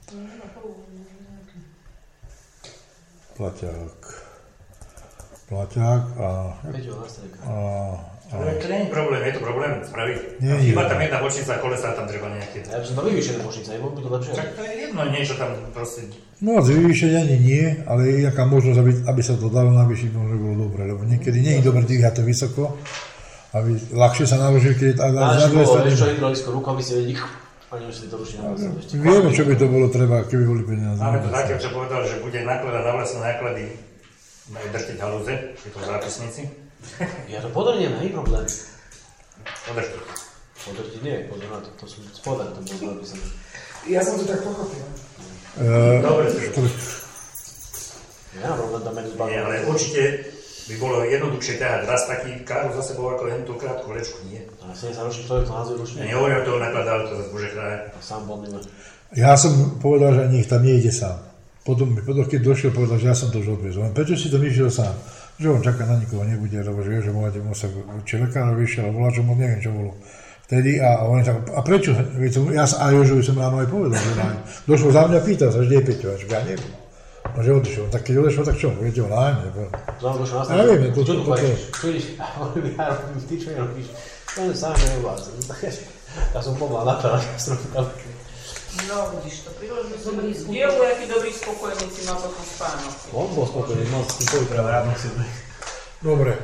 Plaťák a... Ale to nie je problém, je to problém spraviť. Chýba tam jedna bočnica, kolesa tam treba nejaké. Ja by som tam vyvýšené bočnice, nebolo by to lepšie. Však to je jedno, niečo tam proste... No, z vyvýšenia ani nie, ale je jaká možnosť, aby sa to dalo navýšiť, možno bolo dobre, lebo niekedy nie je dobre dvíhať to vysoko a aby ľahšie sa naložili, keď na druhej strane... Čo hydraulickú ruku, aby si vedeli, a nemusíte to ručiť na vás. Vieme, čo by to bolo treba, keby boli peniaze. Máme to také, čo povedal, že bude nakladať na vlastné náklady drtiť halúze, je to v zápisnici. Ja to podrniem, hej, problém. Podrtiť. Podrtiť nie, pozor na to, to sú spodák, to bolo napísané. Ja som to tak pochopil. Dobre, Ja mám problém tam medzi zbavím. nie, ale určite by bolo jednoduchšie ťahať raz taký káru za sebou ako len tú krátku lečku, nie? A 70-ročný človek to házuje ručne. Ja nehovorím toho nakladal, to zase bože kráľ. A sám bol mimo. Ja som povedal, že ani ich tam nejde sám. Potom, keď došiel, povedal, že ja som to už odviezol. Prečo si to vyšiel sám? Že on čaká na nikoho nebude, lebo že vie, že môžete musieť, či lekár vyšiel, alebo čo mu neviem, čo bolo. Vtedy a oni tak, a prečo? Ja a Jožovi som ráno aj povedal, že došlo za mňa, pýtal sa, že kde je Peťo, a ja neviem. No, že odišiel, tak keď odišiel, tak čo, viete, on nájme. Ja neviem, to čo ideš? Ja robím, ty čo nerobíš? Ja len sám nevládza. Ja som pomal na to, No, vidíš to, priložme si dielu, aký dobrý spokojníci má potom spánok. On bol spokojný, mal s tým povytrávať rád na sebe. Dobre.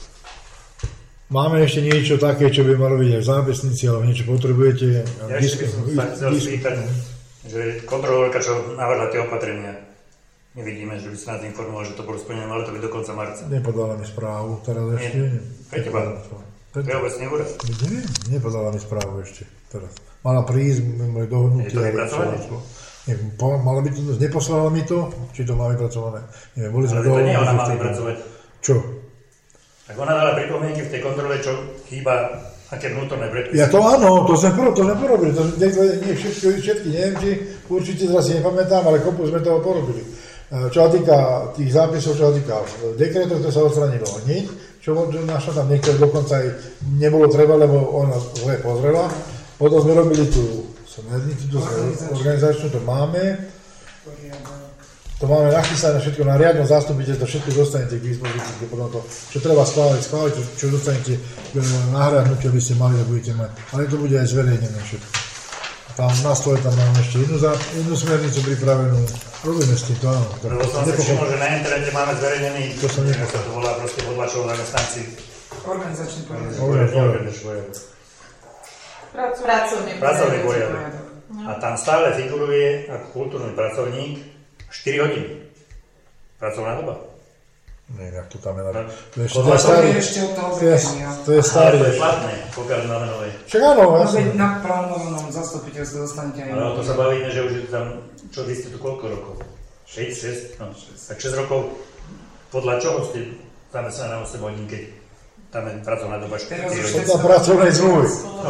Máme ešte niečo také, čo by malo byť aj v zápisnici, alebo niečo potrebujete? Ja ešte by som sa chcel spýtať, že kontrolórka, čo navrhla tie opatrenia, nevidíme, že by sa nás informoval, že to bolo splnené, malo to byť do konca marca. Nepodala mi správu, teraz ešte. Pre teba. To je vôbec neúrad. Neviem, nepodala mi správu ešte, teraz. Mala prísť, môj dohodnutie. Je to vypracované? Mala by to, neposlala mi to, či to má vypracované. Neviem, boli sme dohodnutí. Ale to nie ona má vypracovať. Čo? Tak ona dala pripomienky v tej kontrole, čo chýba, aké vnútorné predpisy. Ja to áno, to sme porobili. Nie všetky Nemci, určite teraz si nepamätám, ale kopu sme toho porobili. Čo sa týka tých zápisov, čo sa týka dekretov, to sa odstranilo hneď, čo našla tam niektoré dokonca aj nebolo treba, lebo ona zle pozrela. Potom sme robili tú smernicu, organizačnú, to máme. To máme nachystané všetko na riadnom zastupiteľstve, všetko dostanete k dispozícii, potom to, čo treba schváliť, čo dostanete na hľadnutie, aby ste mali, tak budete mať. Ale to bude aj zverejnené všetko. Tam na stole tam máme ešte jednu smernicu pripravenú. Robíme s tým to, áno. Lebo som si všimol, že na internete máme zverejnený, to sa to volá proste podlačov zamestnanci. Organizačný poriadok. Pracovný poriadok. A tam stále figuruje ako kultúrny pracovník 4 hodiny. Pracovná doba. Nie, jak to tam je. To je ešte od toho vedenia. To je staré. Ale to je platné, pokiaľ na menovej. Však áno, jasne. Na plánovanom zastupiteľstve dostanete aj... Ale to sa bavíme, že už je tam, čo vy ste tu koľko rokov? 6? No, tak 6 rokov. Podľa čoho ste zamestnaní na 8 hodín, keď tam je pracovná doba 4 hodín? Podľa pracovnej zmluvy.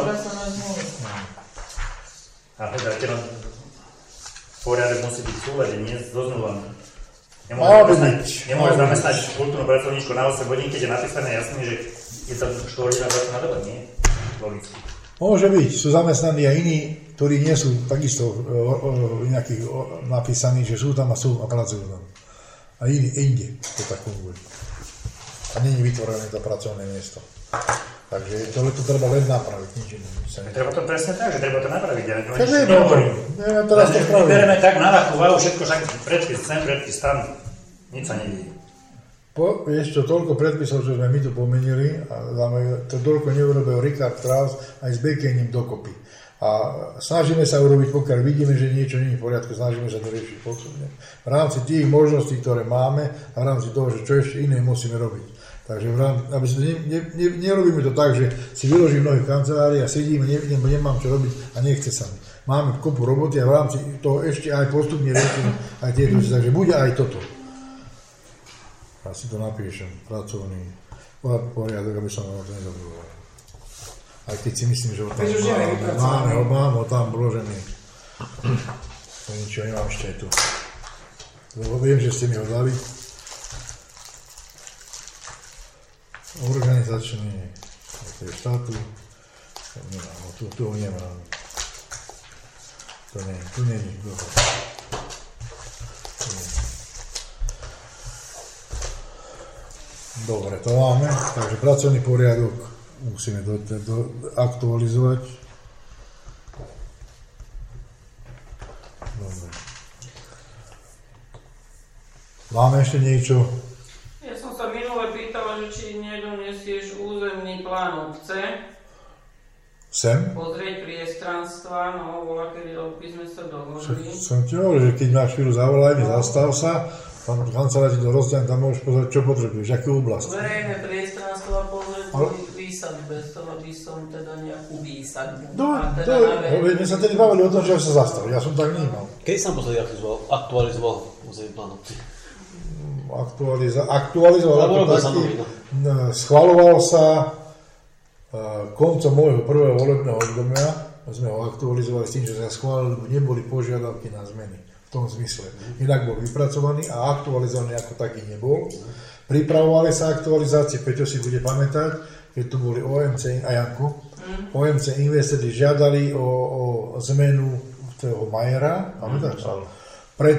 A hľadáte, poriadok musí byť v súlade, nie so zmluvami. Nemôže zamestnať kultúrnu pracovníčku na 8 hodín, keď je napísané jasne, že je to 4 hodina pracovná doba, nie? Logicky. Môže byť, sú zamestnaní aj iní, ktorí nie sú takisto nejakých napísaní, že sú tam a pracujú tam. A inde to tak funguje. A nie je vytvorené to pracovné miesto. Takže to treba len napraviť, nič iné. Treba to presne tak, že treba to napraviť. Ja nehovorím. Teraz to spravím. Bereme tak na ľahkú váhu, všetko však predpis sem, predpis tam, nič sa nevidí. Ešte toľko predpisov, čo sme my tu pomenili, a to toľko neurobil Richard Strauss aj s Bekením dokopy. A snažíme sa urobiť, pokiaľ vidíme, že niečo nie je v poriadku, snažíme sa to riešiť postupne. V rámci tých možností, ktoré máme a v rámci toho, že čo ešte iné musíme robiť. Takže aby nerobíme to tak, že si vyložím nohy v kancelárii a sedím, nemám čo robiť a nechce sa mi. Máme kopu roboty a v rámci toho ešte aj postupne riešime aj tieto veci, takže bude aj toto. Ja si to napíšem, pracovný poriadok, aby som ho to nezabudol. Aj keď si myslím, že ho tam mám ho tam vložený. To ničo nemám ešte aj tu. Lebo viem, že ste mi ho dali. Organizačný, to je štátu, tu ho nemám. Tu nie je, dobre. Dobre, to máme, takže pracovný poriadok musíme aktualizovať. Dobre. Máme ešte niečo? Ja som sa minule pýtala, že či nedonesieš územný plán plán obce. Sem? Pozrieť priestranstva, no, bola, kedy by sme sa dohodli. Som ti hovoril, že keď máš chvíľu zavolaj mi, zastav sa, tam kancelári ti to rozdiaľ, tam môžeš pozrieť, čo potrebuješ, akú oblasť. Verejné priestranstva pozrieť výsadbe, z toho by som teda nejakú výsadbu. My sa tedy bavili o tom, že sa zastaví, ja som tak vnímal. Kedy sa posledný aktualizoval územný plán obci? Aktualizoval ako taký, schvaľoval sa koncom môjho prvého volebného obdobia, sme ho aktualizovali s tým, že sa schválili, neboli požiadavky na zmeny v tom zmysle. Inak bol vypracovaný a aktualizovaný ako taký nebol. Pripravovali sa aktualizácie, Peťo si bude pamätať, keď tu boli OMC a Janko. OMC investori žiadali o zmenu toho Majera, pamätáš sa? Pred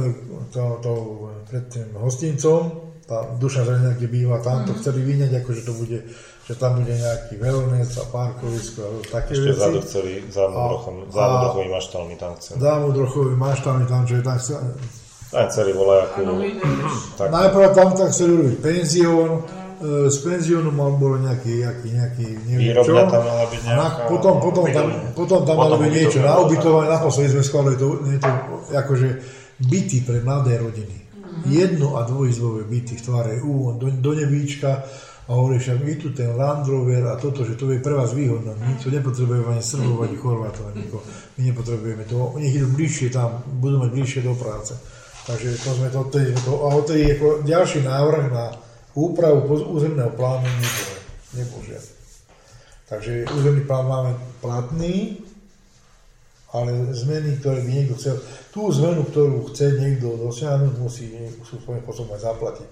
tým hostincom, tá Duša Želina, kde býva, tam to chceli vyňať, akože to bude, že tam bude nejaký wellness a parkovisko a také ešte veci. Ešte vzadu chceli zámudrochovými maštalmi tam chceli. Zámudrochovými maštalmi tam, čo je tam chceli. Tam chceli volajakú. Najprv tam tak chceli urobiť penzión, z penziónu bolo nejaký neviem čo. Výrobňa tam mala byť nejaká. Potom tam malo byť niečo na ubytovanie, naposledy sme schválili to akože byty pre mladé rodiny. Jedno- a dvojizbové byty v tvare U do nebíčka a hovorí, však my tu ten Land Rover a toto, že to je pre vás výhodné. My to nepotrebujeme ani Srbov, ani Chorvátov, ani nikoho. My nepotrebujeme to. Nech idú bližšie tam, budú mať bližšie do práce. Takže to sme to a odtedy ako ďalší návrh na úpravu územného plánu nebol žiadny. Takže územný plán máme platný, ale zmeny, ktoré by niekto chcel, tú zmenu, ktorú chce niekto dosiahnuť, musí svojím spôsobom aj zaplatiť.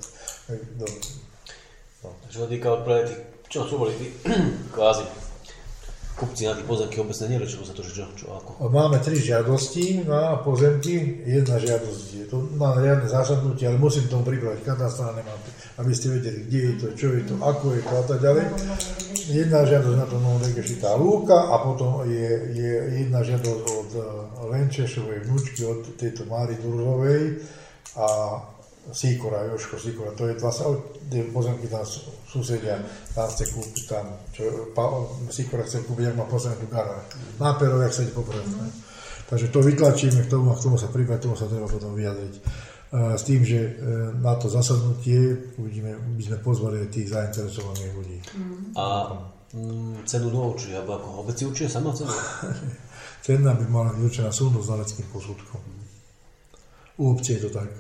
Takže sa týka odpravy tých, čo sú boli tí kvázi kupci na tých pozemky obecne neriešilo sa to, že čo ako? Máme 3 žiadosti na pozemky, jedna žiadosť je to na riadne zasadnutie, ale musím tomu pripraviť katastra, nemám, aby ste vedeli, kde je to, čo je to, ako je to a tak ďalej. Jedna žiadosť na to Novodekešitá lúka a potom je jedna žiadosť od Lenčešovej vnúčky, od tejto Máry Durzovej a Jožko Sikora, to je tie pozemky tam susedia, tam chce kúpiť, tam, čo Sikora chce kúpiť, ak má pozemky tú garáž. Na Perov, jak sa ide poprvé. Takže to vytlačíme k tomu a k tomu sa pripraviť, tomu sa treba potom vyjadriť. S tým, že na to zasadnutie uvidíme, by sme pozvali tých zainteresovaných ľudí. A cenu dourčuje, alebo ako obec si určuje sama cenu? Cena by mala byť určená súdno znaleckým posudkom. U obce je to tak.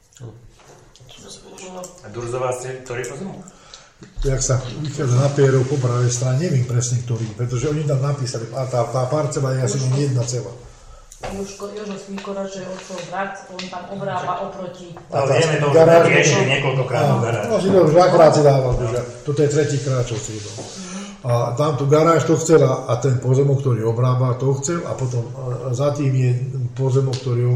A Durzová ste ktorý pozemok? Jak sa vychádza na Pierov po pravej strane, neviem presne ktorý, pretože oni tam napísali, a tá parcela je asi len jedna celá. Jožo Svíkora, že je otcov brat, on tam obrába oproti. Ale vieme to, že riešili niekoľkokrát tú garáž. No, si to už dvakrát si dával, že toto je tretí krát, čo si to. A tam tú garáž to chcel a ten pozemok, ktorý obrábal, to chcel a potom za tým je pozemok, ktorý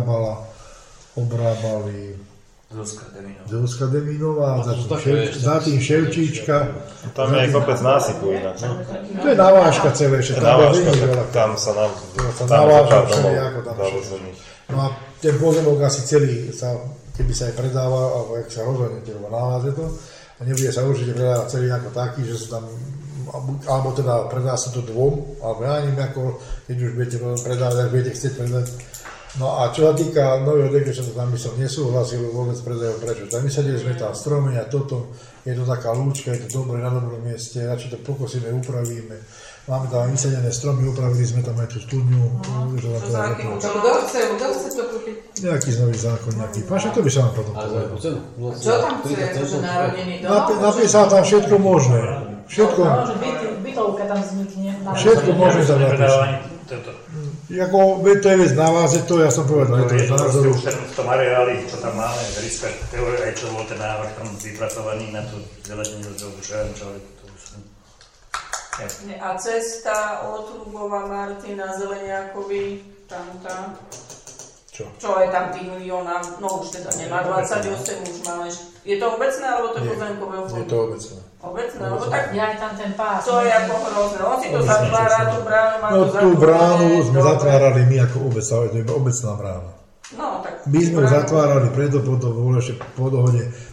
obrábali Zuzka Deminová, za tým Ševčíčka. Tam je aj kopec násypu inak. To je navážka celé, že tam sa navážka všelijako tam všetko. No a ten pozemok asi celý, keby sa aj predával, alebo ak sa rozhodnete, lebo naváže to, a nebude sa určite predávať celý ako taký, že sa tam, alebo teda predá sa to dvom, alebo ja neviem, ako, keď už budete predávať, ak budete chcieť predať. No a čo sa týka Nového Dekešťa, tam by som nesúhlasil vôbec predajom, prečo. Tam vysadili sme tam stromy a toto, je to taká lúčka, je to dobre na dobrom mieste, radšej to pokosíme, upravíme. Máme tam vysadené stromy, upravili sme tam aj tú studňu. Kto chce to kúpiť? Nejaký nový zákon, nejaký. Paša, to by sa vám potom povedal. Čo tam chce, že narodený dom? Napísal tam všetko možné. Všetko. Bytovka tam vznikne. Všetko možné tam napísať. Jako, to je vec na váze, to ja som povedal, to je názoru. V tom areáli, čo tam máme, respekt, aj čo bol ten návrh tam vypracovaný na to zeleninu, čo už neviem, čo, ale to už som... A cesta od Rubova Martina Zeleniakovi, tam tá... Čo je tam tých milióna, no už teda nemá 28, už máme... Je to obecné, alebo to je pozemkového fondu? Je to obecné. Obecné, lebo tak... Ja aj tam ten pás. To je ako hrozné, on si to zatvára, tú bránu má to zatvárané. No tú bránu sme zatvárali my ako obec, to je obecná brána. No, tak... My sme ju zatvárali preto, potom bolo ešte po dohode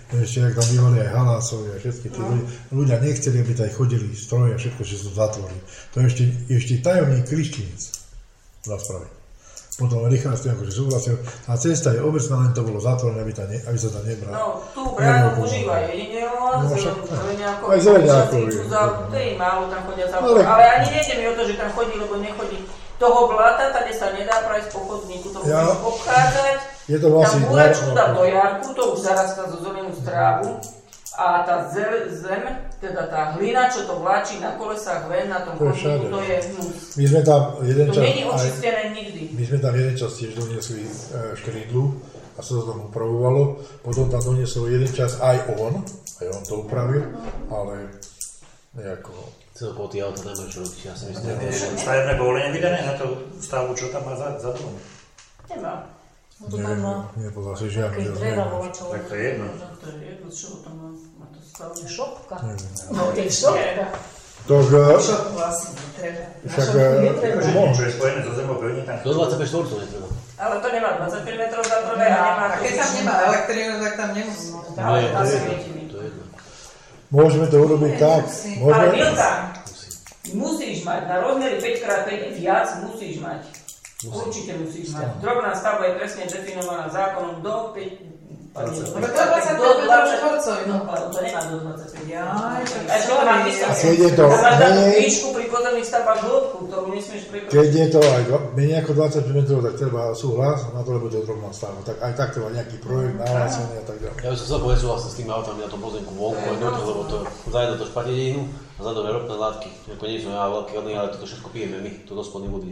ešte jak tam bývali aj Halásovi a všetky tí ľudia nechceli, aby tady chodili stroje a všetko, že sa to zatvorí. To ešte tajomník Krištinec rozpraví. Potom Richard Stojanko, že súhlasil, tá cesta je obecná, len to bolo zatvorené, aby sa tam nebral. No, tú bránu užíva jedine on, aj Zeleniakov. Málo tam chodia za ale ani nejde mi o to, že tam chodí, lebo nechodí. Toho blata, tady sa nedá prajsť po chodníku, to musíš obchádzať. Je to vlastne... Tam buračku dá do jarku, to už zarastá zo zelenú strávu. A tá zem, teda tá hlina, čo to vláči na kolesách ven, na tom chodníku, to je hnus. My sme tam jeden čas... To nie je očistené nikdy. My sme tam jeden čas tiež doniesli škrydlu a sa to tam upravovalo. Potom tam doniesol jeden čas aj on to upravil, ale nejako... Celkovo tie auta nemajú čo robiť, ja si myslím. Stavebné povolenie vydané na tú stavbu, čo tam má za domom? Nemá. Nepozal si žiadne. Tak to je jedno. To je jedno, z čoho tam má to stavbu? Šopka. No, to je šopka. Šop vlastne netreba. Však... Čo je spojené so zemou, pevne tam... Do 25 štvorcov netreba. Ale to nemá 25 metrov za prvé a nemá... A keď tam nemá elektrínu, tak tam nemusí. Ale tam si vietimi. To je jedno. Môžeme to urobiť tak. Ale Milka, musíš mať, na rozmery 5x5 viac musíš mať. Určite musíš mať. Drobná stavba je presne definovaná zákonom do 5... Do 25 metrov štvorcov. To nemá do 25. A čo má písať? Keď je to menej... Výšku pri pozemných stavbách hĺbku, ktorú nesmieš prekročiť. Keď je to aj menej ako 25 metrov, tak treba súhlas na to, lebo to je drobná stavba. Tak aj tak treba nejaký projekt, nahlásený a tak ďalej. Ja by som chcel povedať súhlasiť s tými autami na tom pozemku vonku aj doti, lebo to zajedno to špatedejinu a zadom je ropné látky. Ako nie sú ja veľké, ale toto všetko pijeme my, to do spodnej vody.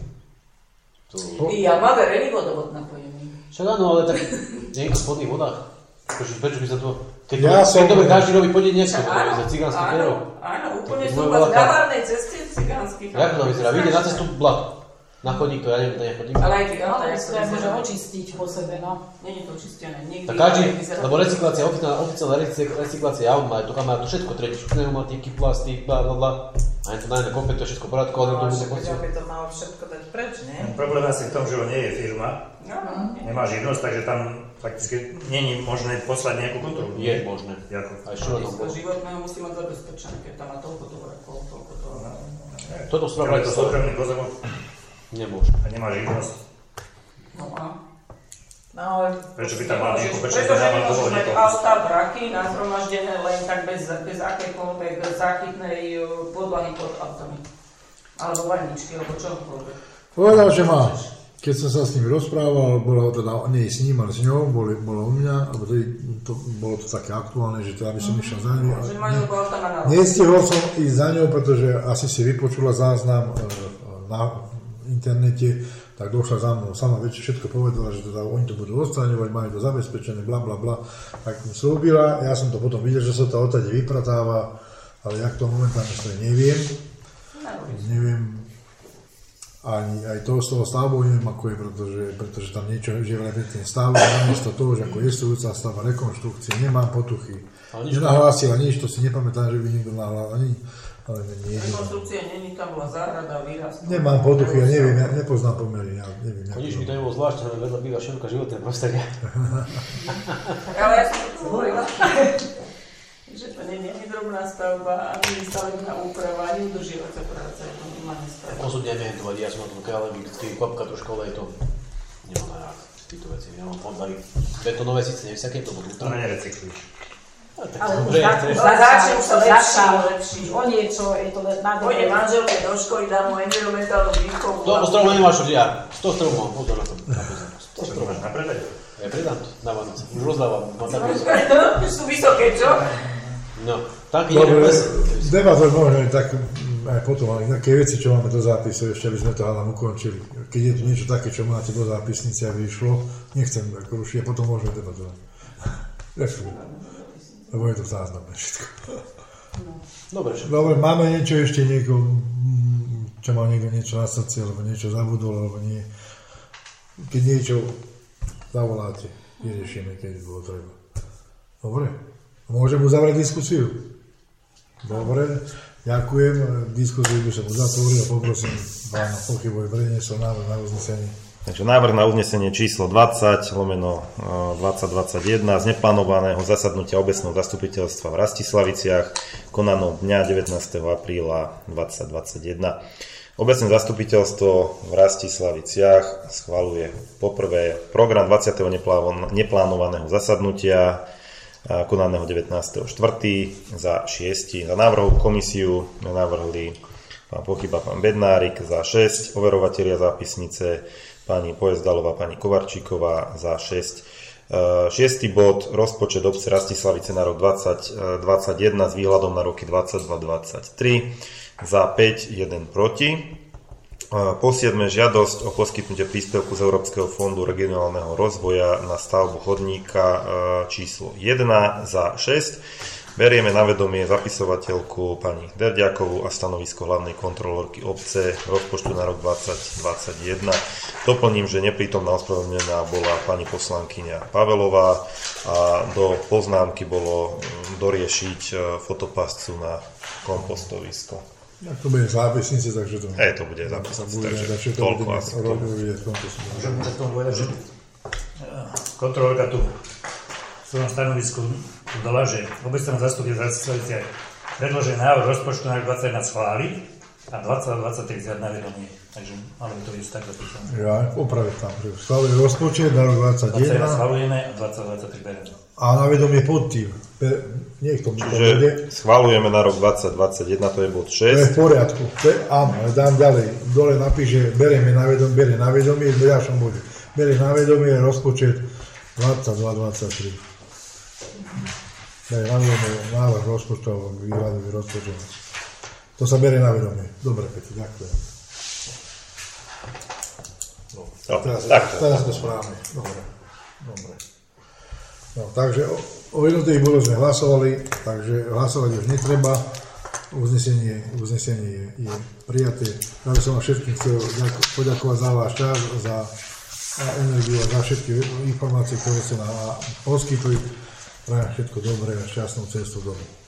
Ja má verejný vodovod napojený. Však áno, ale tak nie je to v spodných vodách. Prečo by sa to... Keď to by každý robí podedniek, to je za cigánsky perov. Áno, úplne sú na hlavnej ceste cigánsky. Jak to vyzerá? Vyjde na cestu blato. Na chodník to ja neviem, to nechodím. Ale aj ty, to môže očistiť po sebe, no. Nie je to očistené, nikdy. Tak každý, lebo recyklácia, oficiálna recyklácia aut má to všetko tretí, pneumatiky, plastik, blablabla. A je to na jedné komplet, to je všetko porádko, ale to bude pocit. by to malo všetko dať preč, nie? Problém asi v tom, že on nie je firma, nemá živnosť, takže tam fakticky nie je možné poslať nejakú kontrolu. Je možné. Aj čo na tom bolo? Životného musí mať zabezpečené, keď tam má toľko tovarekov, toľko toho. Toto spraviť to súkromný pozemok. Nemôže. A nemá živnosť. No a? Prečo by tam mal niekoho, prečo by tam mal toho niekoho? Auta, vraky, nazhromaždené len tak bez akékoľvek záchytnej podlahy pod autami. Alebo vaničky, alebo čokoľvek. Povedal, že má. Keď som sa s ním rozprával, bolo teda nie s ním, ale s ňou, bolo u mňa, alebo bolo to také aktuálne, že teda by som išiel za ňou. Nestihol som ísť za ňou, pretože asi si vypočula záznam na internete, tak došla za mnou, sama všetko povedala, že teda oni to budú odstraňovať, majú to zabezpečené, bla bla bla. Tak mi slúbila, ja som to potom videl, že sa to odtade vypratáva, ale jak to momentálne stojí, neviem. Neviem, ani aj to z toho stavbu neviem, ako je, pretože tam niečo je len ten stav, namiesto toho, že ako jestvujúca stavba rekonštrukcie, nemám potuchy. Nenahlásila nič, to si nepamätám, že by niekto nahlásil ani. Rekonštrukcia není, tam bola záhrada, výraz. Nemám potuchy, ja neviem, ja nepoznám pomery, ja neviem. Nič mi to nebolo zvláštne, ale vedľa býva široká životné prostredie. Ale ja som to hovorila, že to nie je drobná stavba, ani stavebná úprava, ani udržievacia práca, je to normálne stavba. Osobne neviem to vadí, ja som na tom ale vždycky kvapka trošku, ale je to nemám na rád týchto veci. Ja mám fondali betonové síce, neviem, aké to budú. To nerecyklíš. Ale už začal sa lepší. O niečo, je to na dobre. Pôjde manželke do školy, dá mu environmentálnu výchovu. To stromu nemáš už ja. 100 stromov mám, pozor na to. 100 stromov. Na predaj? Ja predám to na Vánoce. Už rozdávam. Už sú vysoké, čo? No, taký dobre, debatovať môžeme tak aj potom, ale také veci, čo máme do zápisu, ešte aby sme to hádam ukončili. Keď je tu niečo také, čo máte do zápisnice, aby išlo, nechcem ako rušiť, a potom môžeme debatovať. Lebo je to záznamné všetko. Dobre, máme niečo ešte niekoho, čo má niekto niečo na srdci, alebo niečo zabudol, alebo nie. Keď niečo zavoláte, vyriešime, keď bolo treba. Dobre, môžem uzavrieť diskusiu? Dobre, ďakujem. Diskusiu by som uzatvoril a poprosím pána Pochyboj preniesol návrh na uznesenie. Takže návrh na uznesenie číslo 20/2021 z neplánovaného zasadnutia obecného zastupiteľstva v Rastislaviciach konaného dňa 19. apríla 2021. Obecné zastupiteľstvo v Rastislaviciach schvaľuje poprvé program 20. neplánovaného zasadnutia konaného 19.4. za 6. Za návrhovú komisiu navrhli pán Pochyba, pán Bednárik za 6, overovatelia zápisnice pani Poezdalová, pani Kovarčíková za 6. 6. bod, rozpočet obce Rastislavice na rok 2021 s výhľadom na roky 22-23 za 5, 1 proti. Po 7. žiadosť o poskytnutie príspevku z Európskeho fondu regionálneho rozvoja na stavbu chodníka číslo 1 za 6. Berieme na vedomie zapisovateľku pani Derďákovú a stanovisko hlavnej kontrolórky obce rozpočtu na rok 2021. Doplním, že neprítomná ospravedlnená bola pani poslankyňa Pavelová a do poznámky bolo doriešiť fotopascu na kompostovisko. Tak to bude zápisnice, takže to... To bude zápisnice, takže toľko asi. Môžem k tomu povedať, že kontrolórka tu v svojom stanovisku dodala, že obecnému zastupiteľstvu v Rastislaviciach predložený návrh rozpočtu na rok 2021 schváliť a 2023 vziať na vedomie. Takže malo by to byť tak zapísané. Ja, opraviť tam, že schváluje rozpočet na rok 2021. 2021 schválujeme a 2023 bereme. A na vedomie pod tým. Niekto mi to bude. Čiže schválujeme na rok 2021, to je bod 6. To je v poriadku. Áno, ale dám ďalej. Dole napíše, berieme na vedomie, v ďalšom bode. Berie na vedomie rozpočet 22-23. Návrh rozpočtov, výhľadový rozpočet. To sa berie na vedomie. Dobre, Peti, ďakujem. Teraz to správne. Dobre. No, takže o jednotlivých bodoch sme hlasovali, takže hlasovať už netreba. Uznesenie je prijaté. Ja by som vám všetkým chcel poďakovať za váš čas, za energiu a za všetky informácie, ktoré ste nám poskytli. Prajem všetko dobré a šťastnú cestu domov.